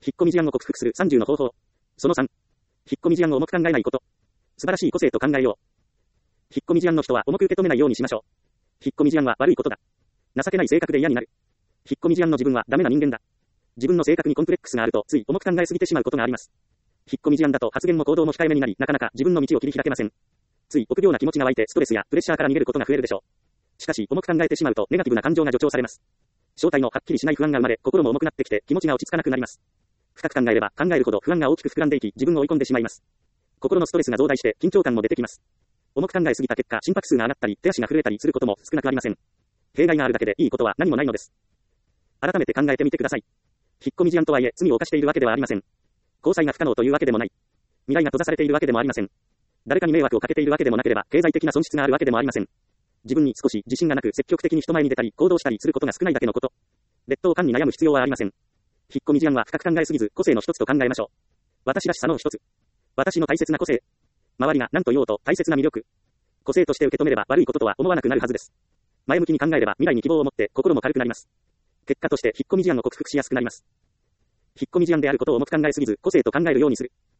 引っ込み思案を克服する30の方法。その3。引っ込み思案を重く考えないこと。素晴らしい個性と考えよう。引っ込み思案の人は重く受け止めないようにしましょう。引っ込み思案は悪いことだ。情けない性格で嫌になる。引っ込み思案の自分はダメな人間だ。自分の性格にコンプレックスがあるとつい重く考えすぎてしまうことがあります。引っ込み思案だと発言も行動も控えめになり、なかなか自分の道を切り開けません。つい臆病な気持ちが湧いてストレスやプレッシャーから逃げることが増えるでしょう。しかし重く考えてしまうとネガティブな感情が助長されます。正体のはっきりしない不安が生まれ、心も重くなってきて気持ちが落ち着かなくなります。深く考えれば考えるほど不安が大きく膨らんでいき、自分を追い込んでしまいます。心のストレスが増大して緊張感も出てきます。重く考えすぎた結果、心拍数が上がったり、手足が震えたりすることも少なくありません。弊害があるだけでいいことは何もないのです。改めて考えてみてください。引っ込み思案とはいえ罪を犯しているわけではありません。交際が不可能というわけでもない。未来が閉ざされているわけでもありません。誰かに迷惑をかけているわけでもなければ、経済的な損失があるわけでもありません。自分に少し自信がなく積極的に人前に出たり行動したりすることが少ないだけのこと。劣等感に悩む必要はありません。引っ込み思案は深く考えすぎず、個性の一つと考えましょう。私らしさの一つ。私の大切な個性。周りが何と言おうと大切な魅力。個性として受け止めれば悪いこととは思わなくなるはずです。前向きに考えれば未来に希望を持って心も軽くなります。結果として引っ込み思案を克服しやすくなります。引っ込み思案であることを重く考えすぎず、個性と考えるようにする。